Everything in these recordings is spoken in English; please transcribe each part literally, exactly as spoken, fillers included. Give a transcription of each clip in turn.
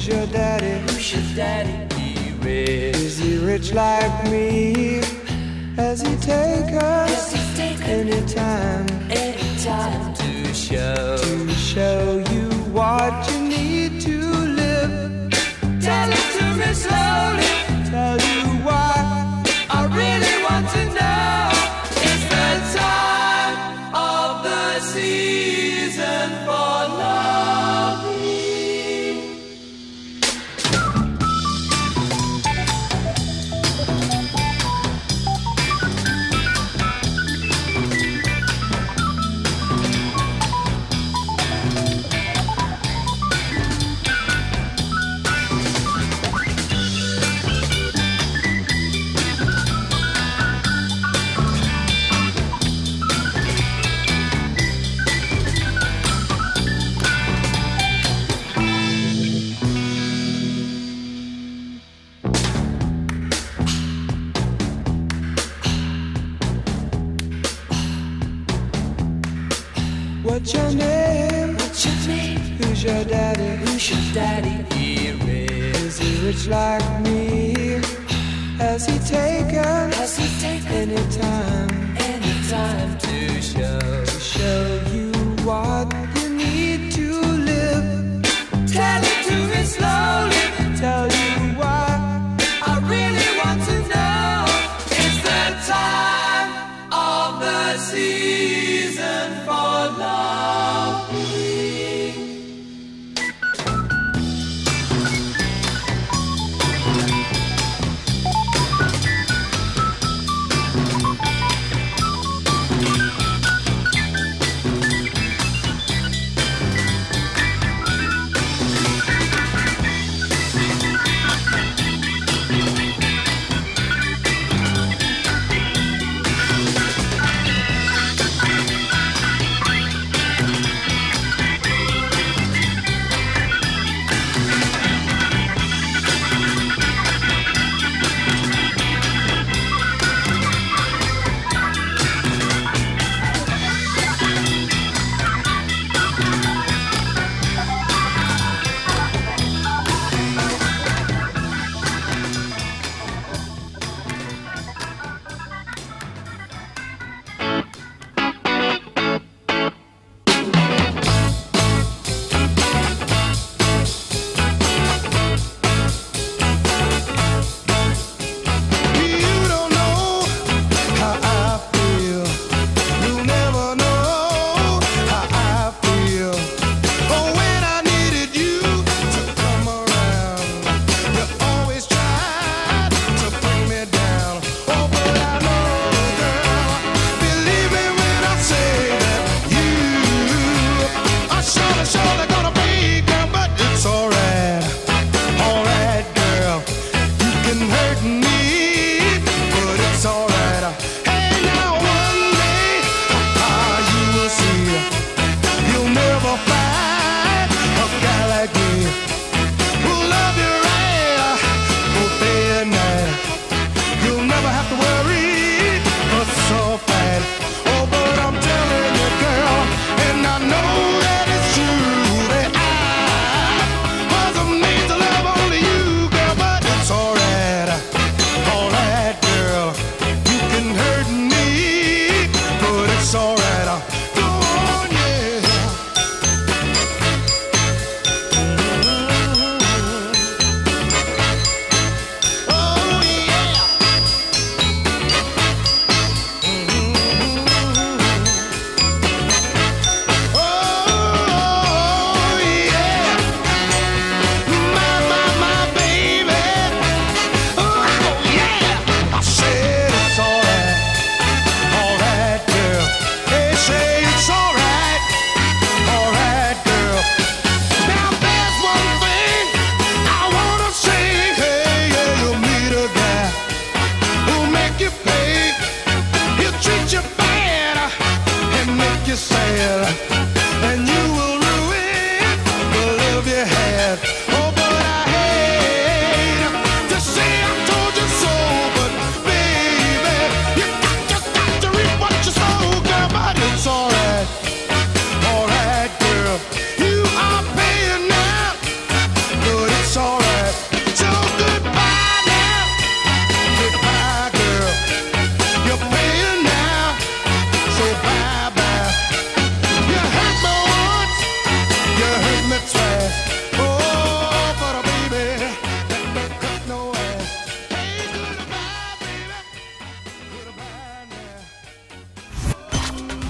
your daddy? Who's your daddy? He rich. Is he rich like me? Has he take us anytime? Anytime to show To show you what you need to live. Tell it to me slowly. Tell you why I really want to know. It's the time of the season for loving. What's your name? What's your name? Who's your daddy? Who's your daddy? He rich. Is he rich like me? Has he taken Has he taken anytime? anytime to show To show you what you need to live. Tell it to me slowly. Tell you why I really want to know. It's the time of the season for loving.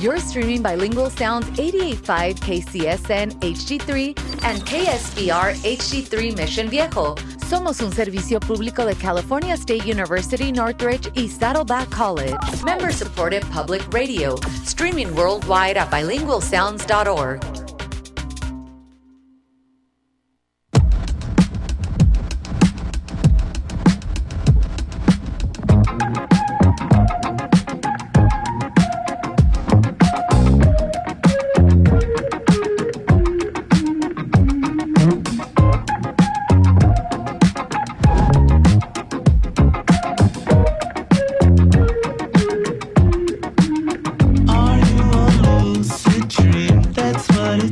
You're streaming Bilingual Sounds eighty-eight point five K C S N H D three and K S B R H D three Mission Viejo. Somos un servicio público de California State University, Northridge y Saddleback College. Member-supported public radio. Streaming worldwide at bilingual sounds dot org. Are you a lucid dream? That's what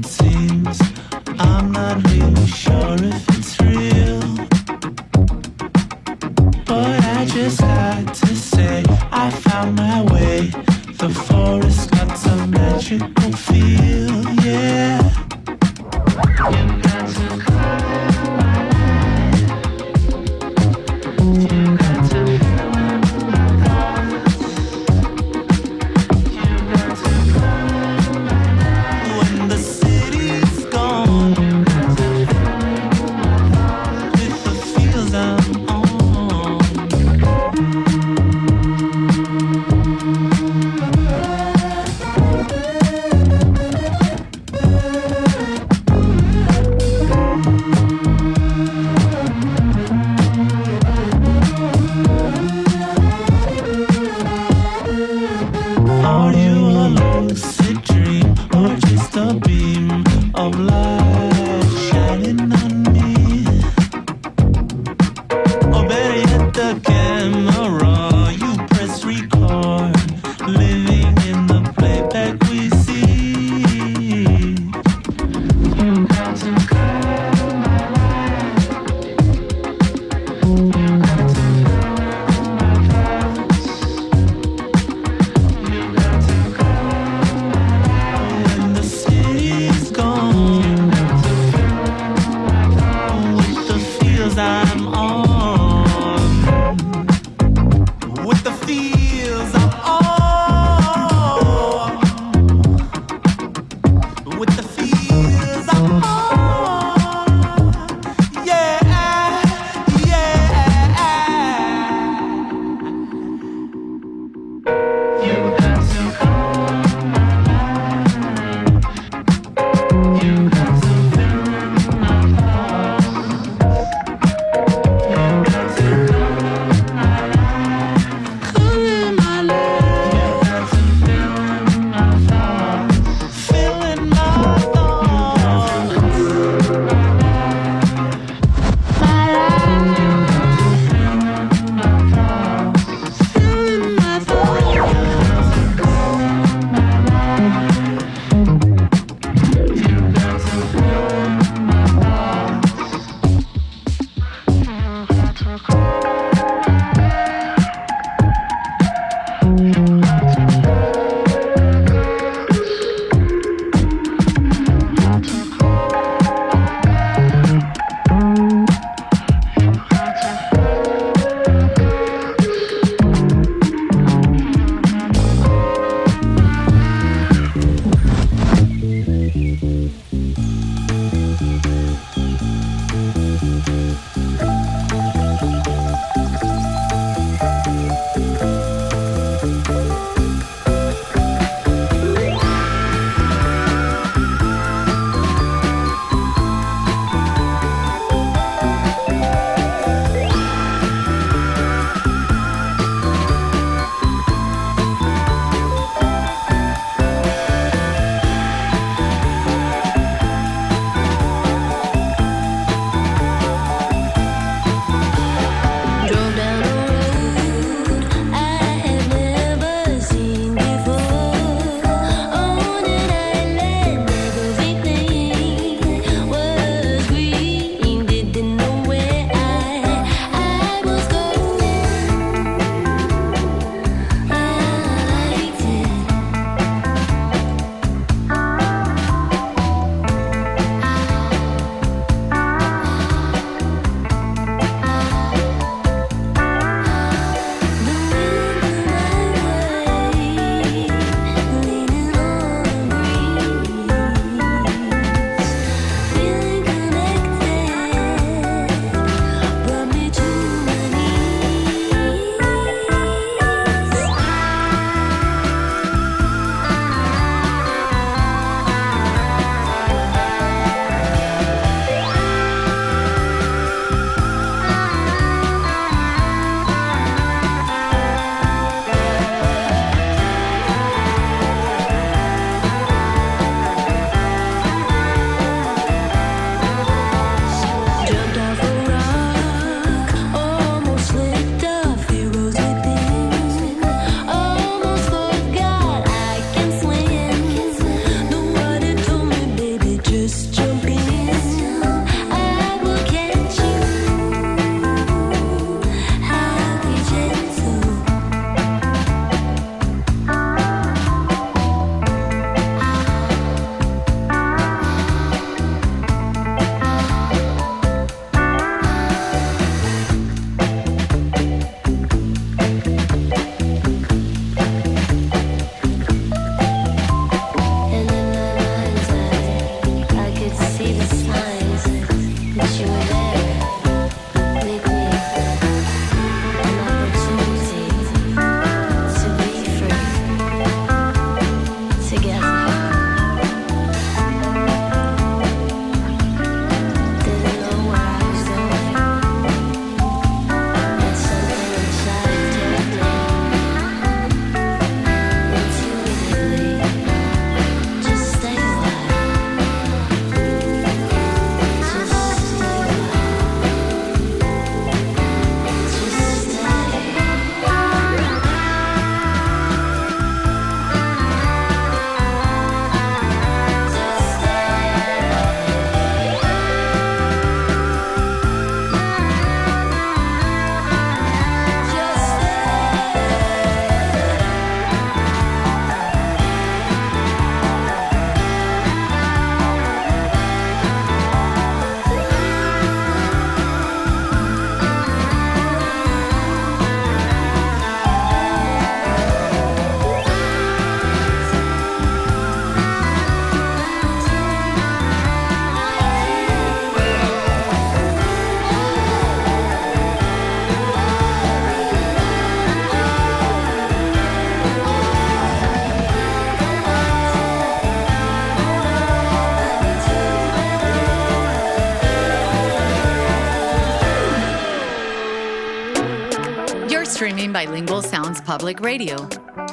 Bilingual Sounds Public Radio.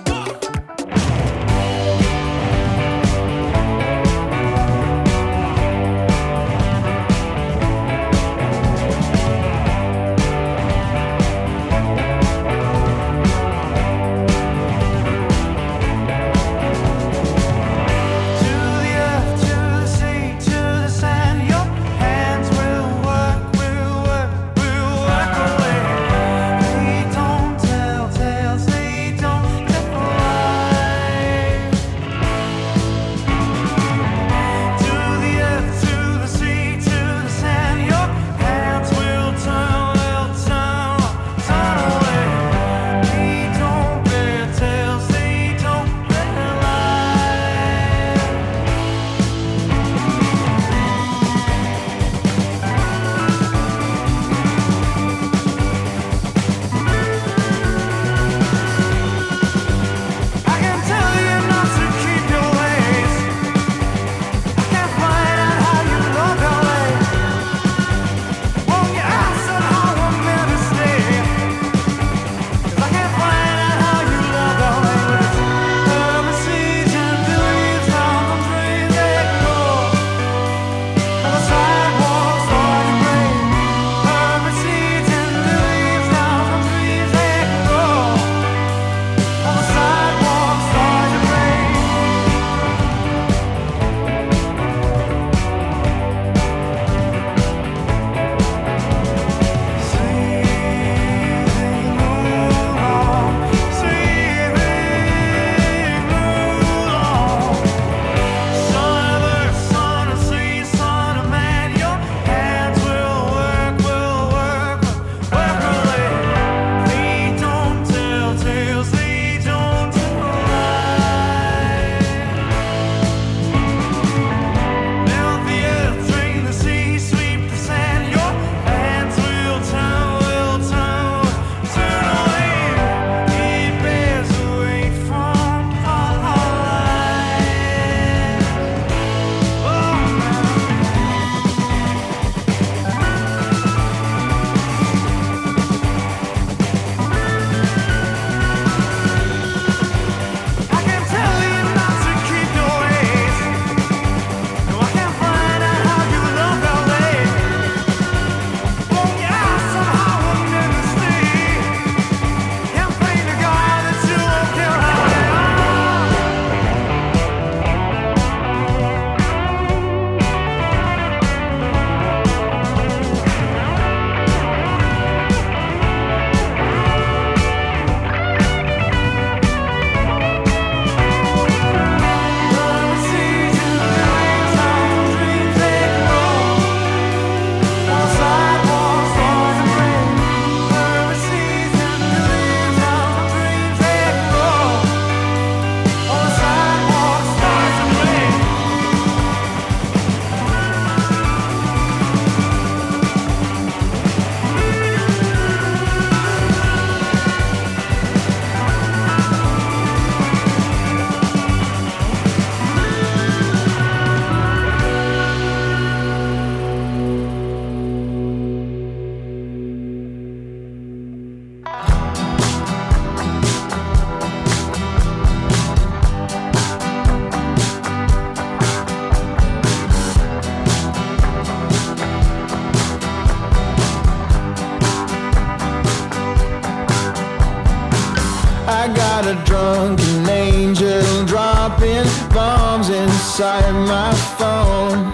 A drunken angel dropping bombs inside my phone.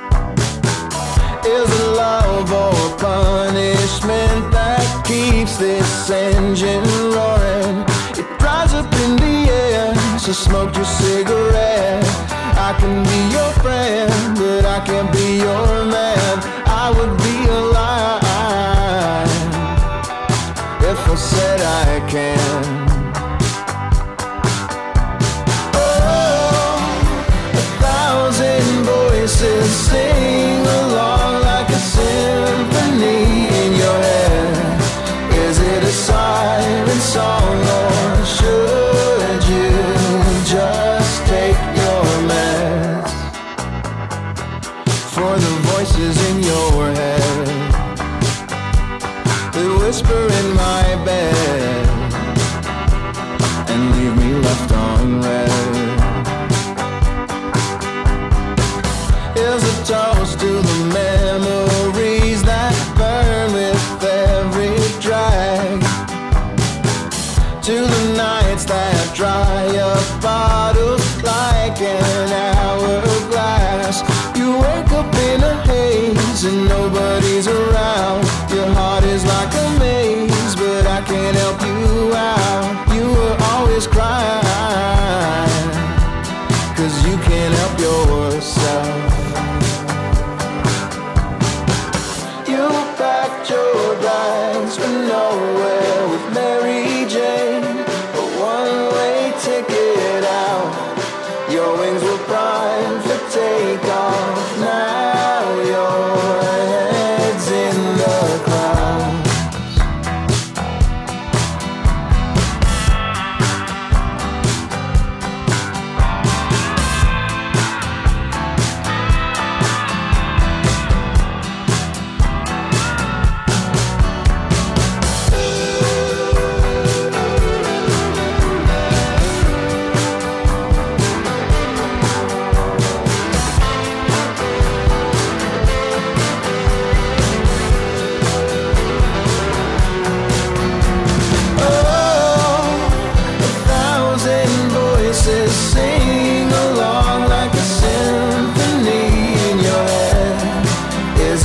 Is it love or punishment that keeps this engine roaring? It dries up in the air, so smoke your cigarette. I can be your friend, but I can't be your man. I would be a lie if I said I can. Voices sing along like a symphony in your head. Is it a siren song or should you just take your meds? For the voices in your head, they whisper in my bed.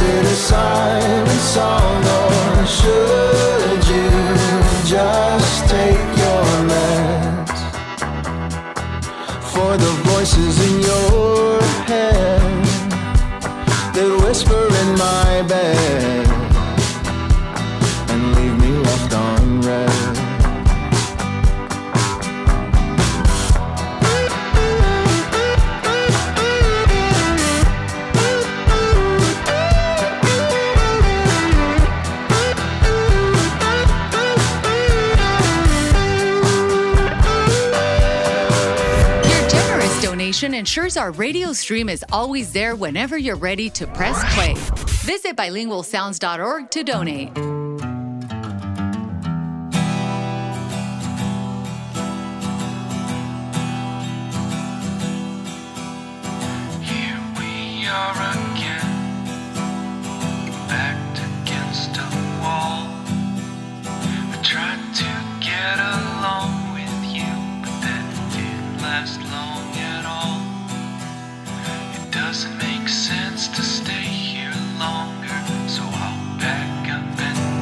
it a silent song, or should you just take your meds? For the voices in your head that whisper in my bed and leave me left unread. Ensures our radio stream is always there whenever you're ready to press play. Visit bilingual sounds dot org to donate. Here we are again, backed against a wall. I tried to get along with you, but that didn't last long at all. It doesn't make sense to stay here longer, so I'll pack up and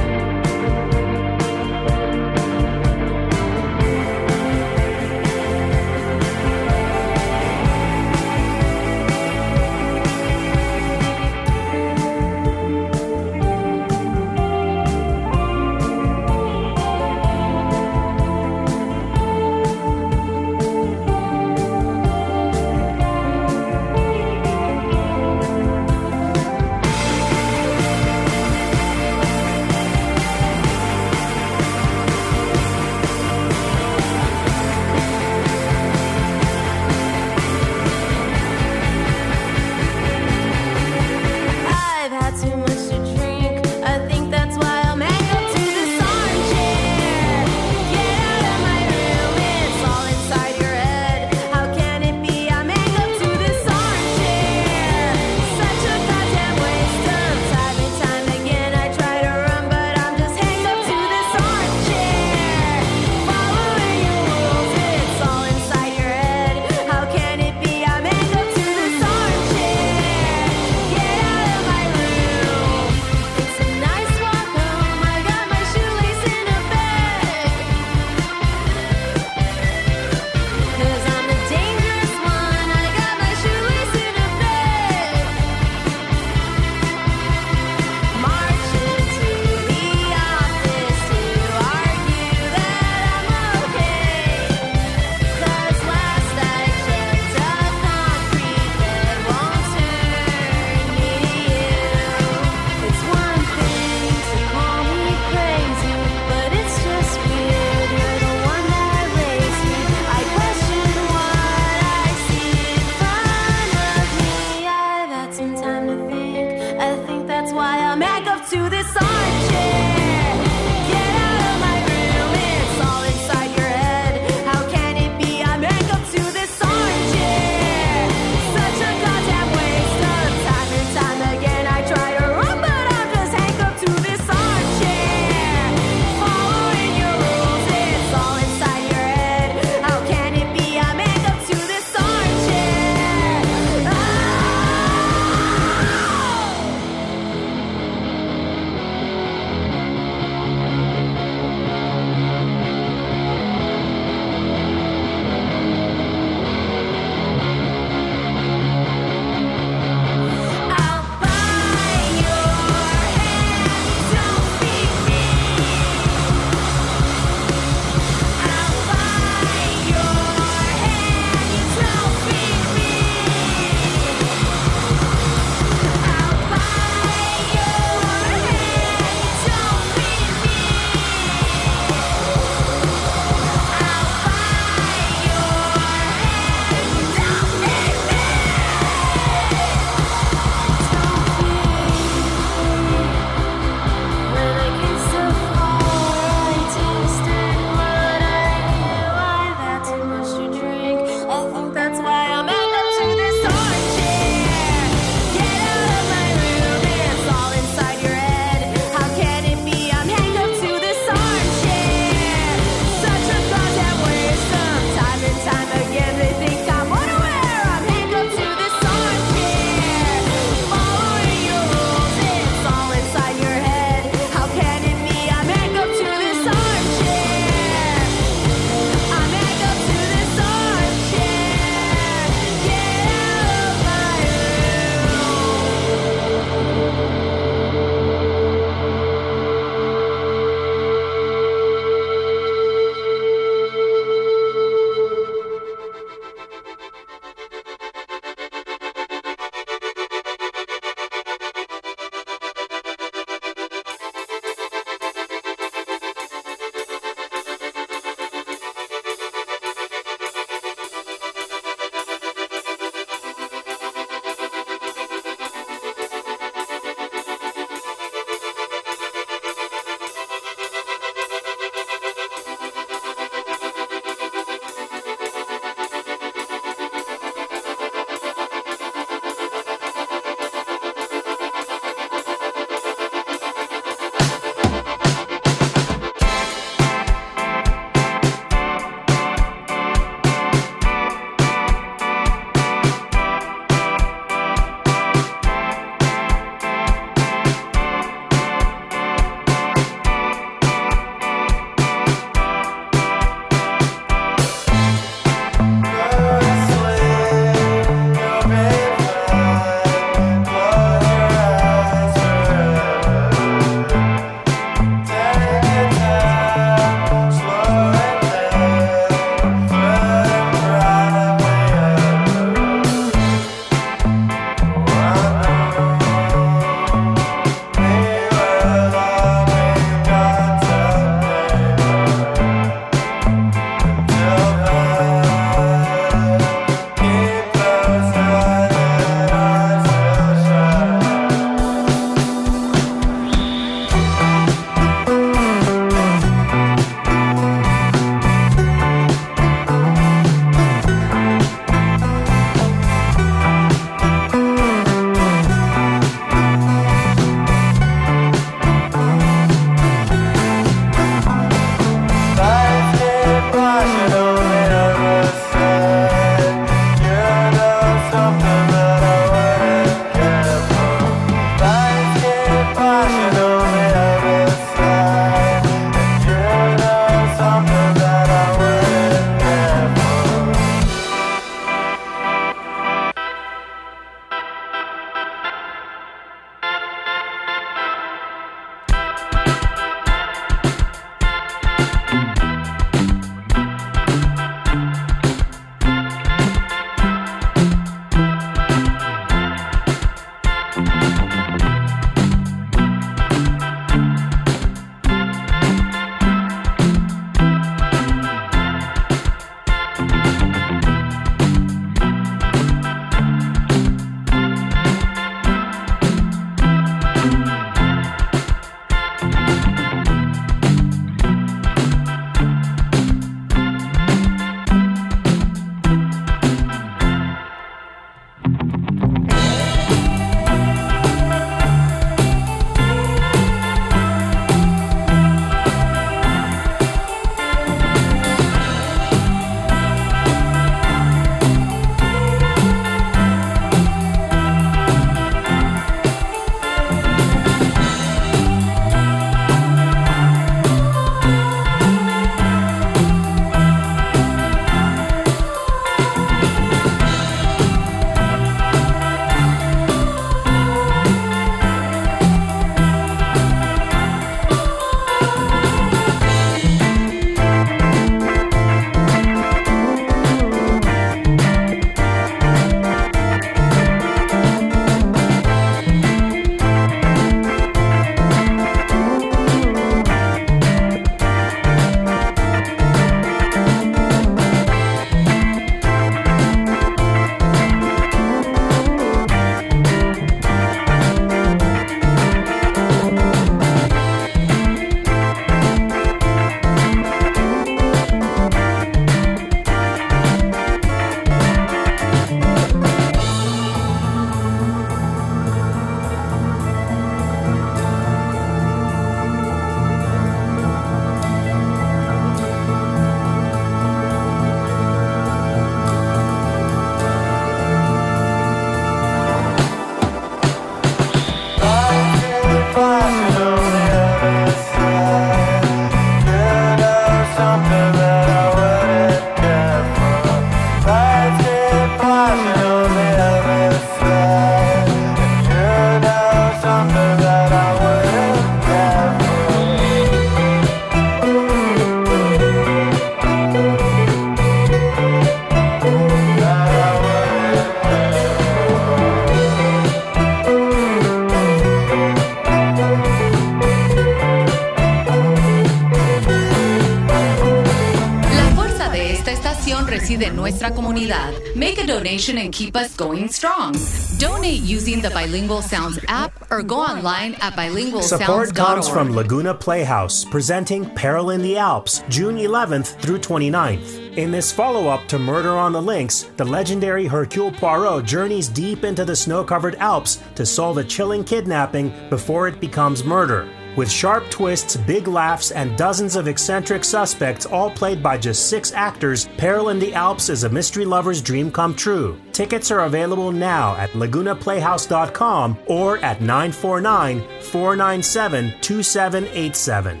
legacy de nuestra comunidad. Make a donation and keep us going strong. Donate using the Bilingual Sounds app or go online at bilingual sounds dot org. Support comes from Laguna Playhouse, presenting Peril in the Alps, June eleventh through twenty-ninth. In this follow-up to Murder on the Links, the legendary Hercule Poirot journeys deep into the snow-covered Alps to solve a chilling kidnapping before it becomes murder. With sharp twists, big laughs, and dozens of eccentric suspects, all played by just six actors, Peril in the Alps is a mystery lover's dream come true. Tickets are available now at laguna playhouse dot com or at nine four nine, four nine seven, two seven eight seven.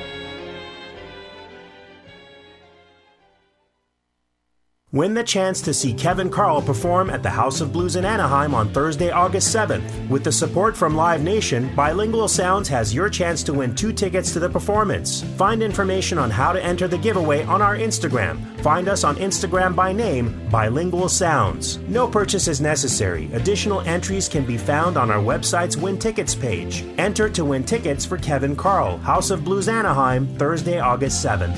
Win the chance to see Kevin Carl perform at the House of Blues in Anaheim on Thursday, August seventh. With the support from Live Nation, Bilingual Sounds has your chance to win two tickets to the performance. Find information on how to enter the giveaway on our Instagram. Find us on Instagram by name, Bilingual Sounds. No purchase is necessary. Additional entries can be found on our website's Win Tickets page. Enter to win tickets for Kevin Carl, House of Blues Anaheim, Thursday, August seventh.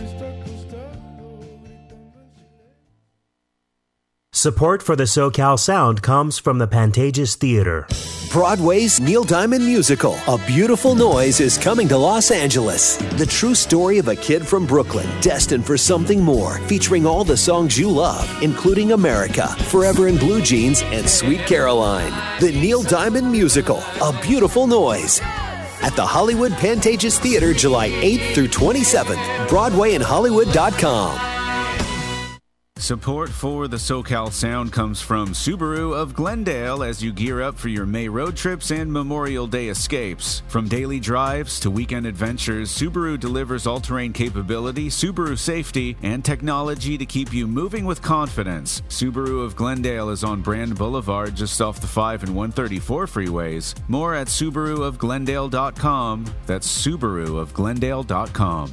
Support for the SoCal Sound comes from the Pantages Theater. Broadway's Neil Diamond musical, A Beautiful Noise, is coming to Los Angeles. The true story of a kid from Brooklyn destined for something more, featuring all the songs you love, including America, Forever in Blue Jeans, and Sweet Caroline. The Neil Diamond musical, A Beautiful Noise. At the Hollywood Pantages Theater, July eighth through twenty-seventh. Broadway and Hollywood dot com. Support for the SoCal Sound comes from Subaru of Glendale as you gear up for your May road trips and Memorial Day escapes. From daily drives to weekend adventures, Subaru delivers all-terrain capability, Subaru safety, and technology to keep you moving with confidence. Subaru of Glendale is on Brand Boulevard just off the five and one thirty-four freeways. More at subaru of glendale dot com. That's subaru of glendale dot com.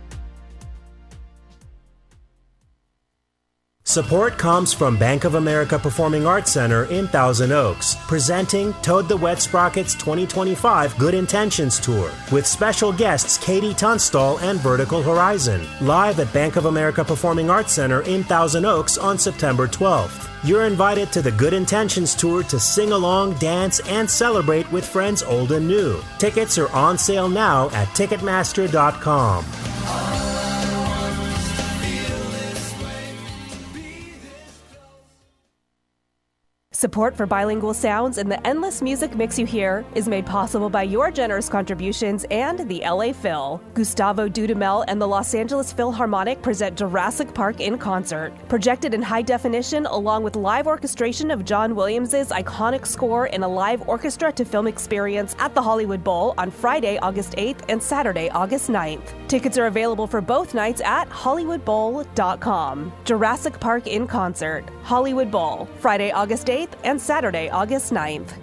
Support comes from Bank of America Performing Arts Center in Thousand Oaks, presenting Toad the Wet Sprockets twenty twenty-five Good Intentions Tour, with special guests Katie Tunstall and Vertical Horizon, live at Bank of America Performing Arts Center in Thousand Oaks on September twelfth. You're invited to the Good Intentions Tour to sing along, dance, and celebrate with friends old and new. Tickets are on sale now at ticketmaster dot com. Support for Bilingual Sounds and the endless music mix you hear is made possible by your generous contributions and the L A Phil. Gustavo Dudamel and the Los Angeles Philharmonic present Jurassic Park in concert. Projected in high definition along with live orchestration of John Williams' iconic score in a live orchestra to film experience at the Hollywood Bowl on Friday, August eighth and Saturday, August ninth. Tickets are available for both nights at hollywood bowl dot com. Jurassic Park in concert. Hollywood Bowl, Friday, August eighth and Saturday, August ninth.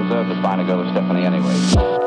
deserve to find a girl with Stephanie anyway.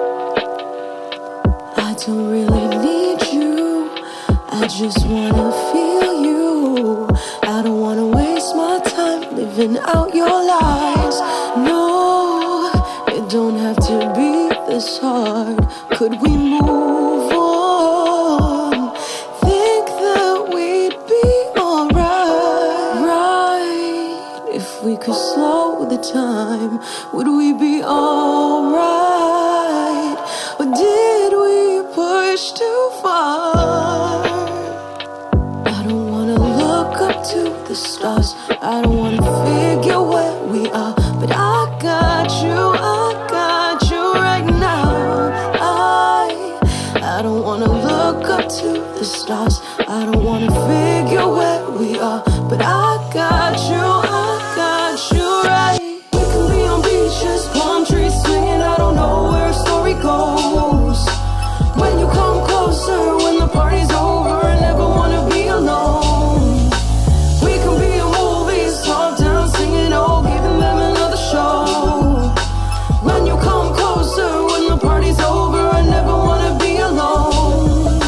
I don't really need you. I just wanna feel you. I don't wanna waste my time living out your lies. No, it don't have to be this hard. Could we move on? Think that we'd be alright, right? If we could slow the time, would we be alright? Or did we push too far? I don't wanna look up to the stars. I don't wanna figure where we are. But I got you, I got you right now. I, I don't wanna look up to the stars. I don't wanna figure where we are. But I got you, I got you right. We can be on beaches, palm trees swinging. I don't know where a story goes. When you come closer, when the party's over, I never wanna be alone. We can be in movies, top down singing, oh, giving them another show. When you come closer, when the party's over, I never wanna be alone.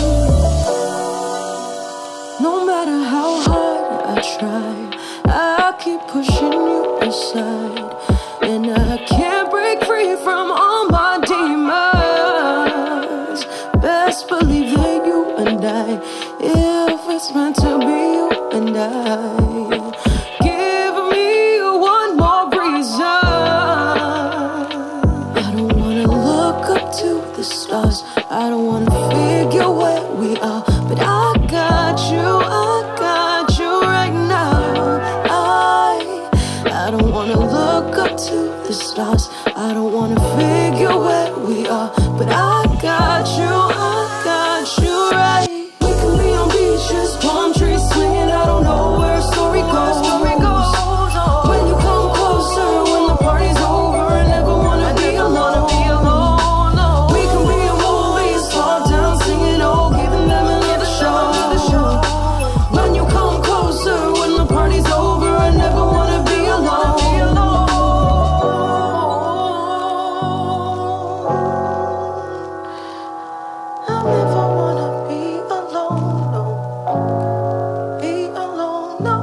No matter how hard I try, I keep pushing you aside. And I can't break free from all my demons. Best believe that you and I, if it's meant to be you and I, give me one more reason. I don't wanna look up to the stars. I don't wanna figure where we are. But I got you, I got you right now. I, I don't wanna look up to the stars. I don't wanna figure where we are. But I got you, I got you right. We can be on beaches, palm trees swinging. I don't know where a story goes. When you come closer, when the party's over, I never wanna be alone. We can be in movies, top down singing, oh, giving them another show. When you come closer, when the party's over, I never wanna be alone. I never wanna be alone, no. Be alone, no.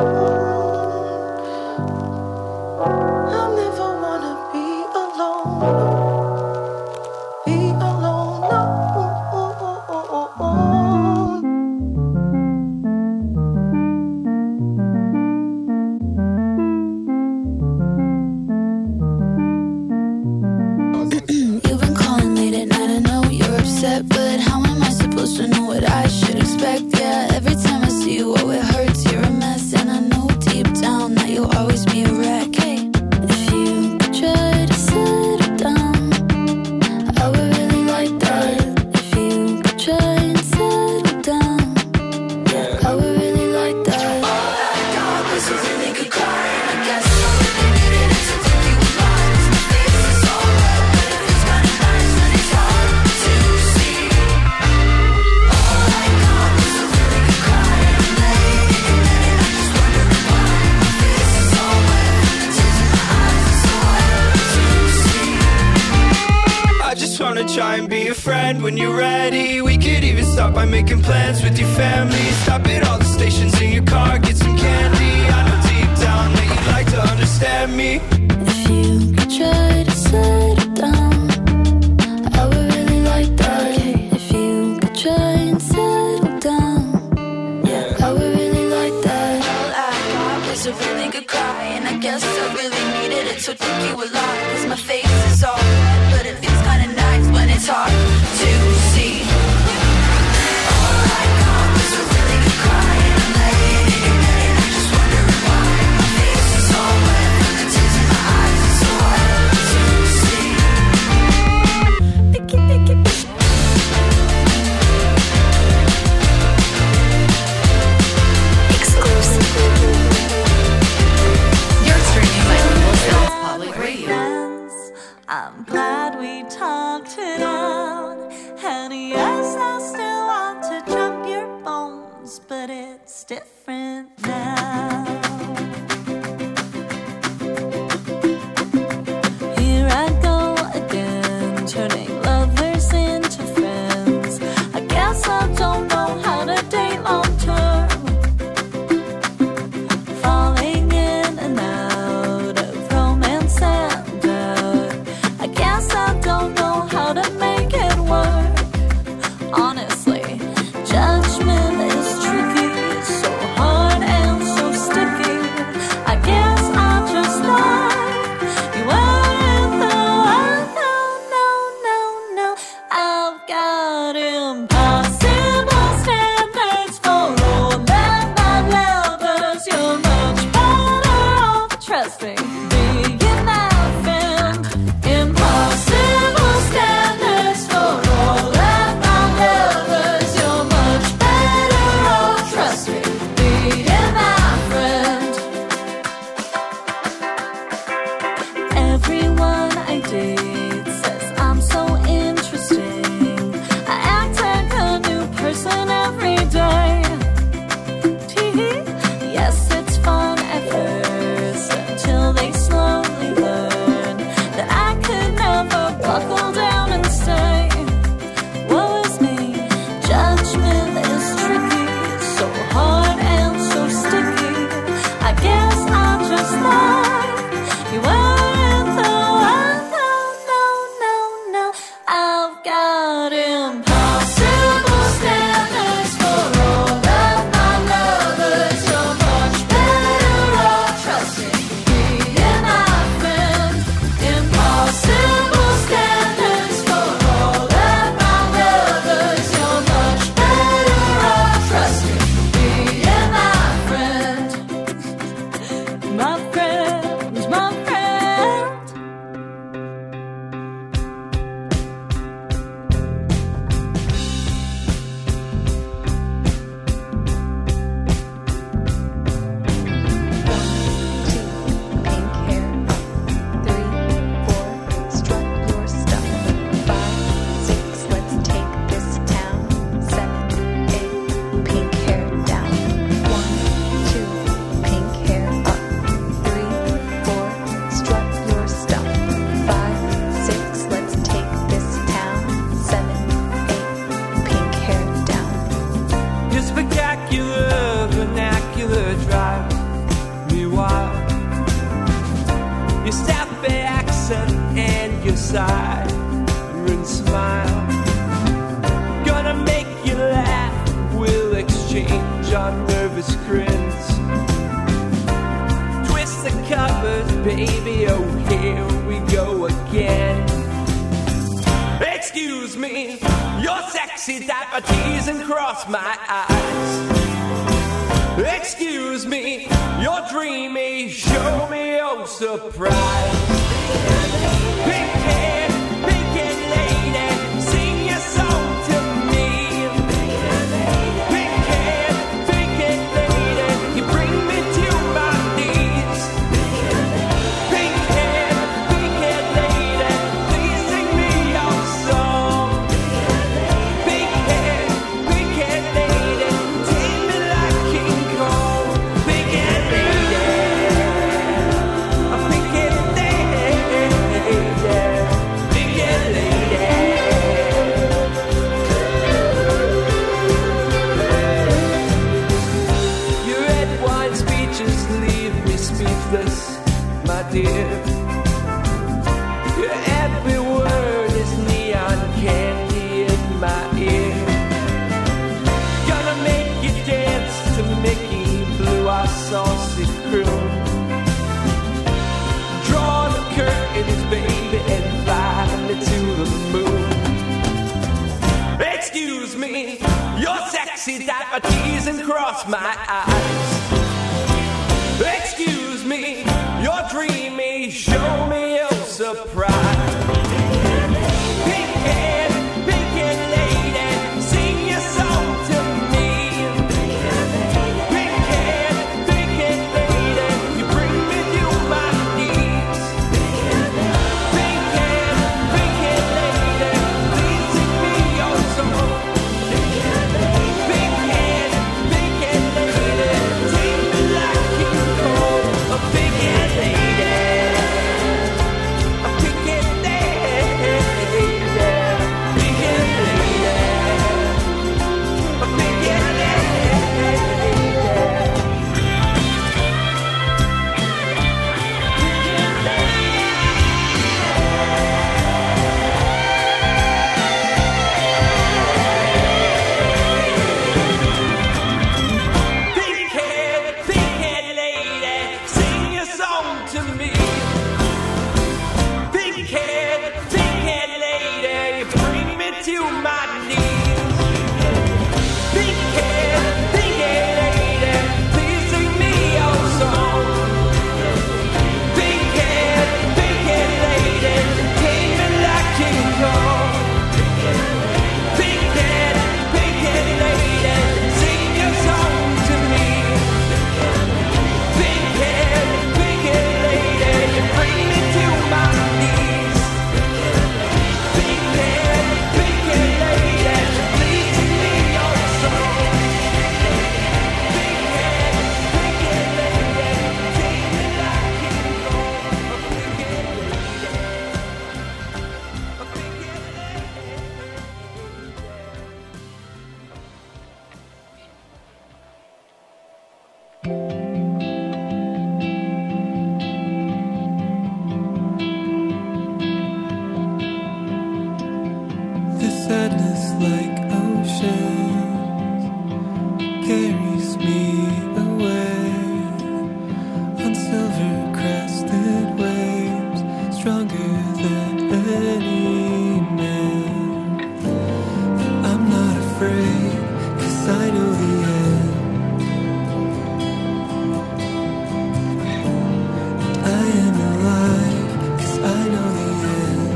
I never wanna be alone, no. Be alone, no. You've been calling late at night, I know you're upset, but how am I supposed to know what I should expect? Yeah, every time I see you, oh, it hurts, you're a mess, and I know deep down that you'll always be a wreck. Hey, if you could try to settle down, I would really like that. If you could try and settle down, I would really like that. All I got was a really good cry, and I guess I really needed it to take you alive. 'Cause my face is all red, but it feels kinda nice when it's hard to see. All I got was a really good cry, and I'm laying in bed and I'm just wondering why. My face is all wet, and the tears in my eyes are so hard to see. I just wanna try and be a friend when you're ready. We could even start by making plans with your family. Stop at all the stations in your car, get some candy. I know deep down that you'd like to understand me. If you could try to settle down, I would really like that. If you could try and settle down, I would really like that. All I got was a really good cry, and I guess I really needed it to take you alive. 'Cause my face is all red, but it feels kinda nice when it's hard to see. All I got was a really good cry, and I'm laying in bed and I'm just wondering why. My face is all wet, and the tears in my eyes are so hard to see. You're streaming bilingual sounds public radio. Friends, side and smile. Gonna make you laugh, we'll exchange our nervous grins. Twist the covers, baby, oh here we go again. Excuse me, your sexy diabetes and cross my eyes. Excuse me, you're dreamy, show me oh surprise. Pink hair, pink haired lady, sing your song to me. Pink hair, pink haired lady, you bring me to my knees. Pink hair, pink haired lady, please sing me your song. Pink hair, pink haired lady, take me like King Kong. Pink haired lady, a pink haired lady, pink haired lady. Your red wine speeches leave me speechless, my dear. Your every word is neon candy in my ear. Gonna make you dance to Mickey Blue, our saucy crew. Draw the curtains, baby, and fly me to the moon. Excuse me, your sexy diabetes and cross my eyes. Excuse me, you're dreamy, show me your surprise. Pink hair, pink haired lady, sing your song to me. Pink hair, pink haired lady, you bring me to my knees. Pink hair, pink haired lady, please sing me your song. Pink hair, pink haired lady, take me like King Kong. A pink haired lady, a pink haired lady, pink haired lady, a pink haired lady. Pink hair, pink haired lady, sing your song to me. Pink hair, pink haired lady, bring me to my knees. Pink hair, pink haired lady, please sing me your song. Pink hair, pink haired lady, take me like King Kong. Pink hair, pink haired lady, sing your song to me. Pink hair, pink haired lady, you bring me to my knees. Pink hair, pink haired lady, please sing me your song. Pink hair, pink haired lady, take me like King Kong. A pink haired lady, a pink haired The sadness like oceans carries me away on silver crested waves, stronger than any man. I'm not afraid, 'cause I know the end. I am alive, 'cause I know the end.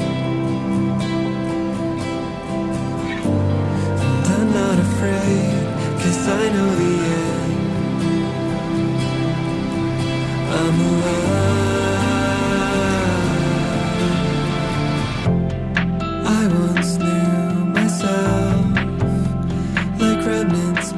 I'm not afraid, 'cause I know the end. I'm alive. I once knew myself like remnants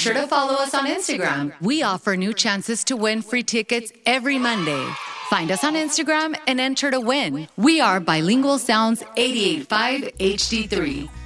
sure to follow us on Instagram. We offer new chances to win free tickets every Monday. Find us on Instagram and enter to win. We are Bilingual Sounds eighty-eight point five H D three.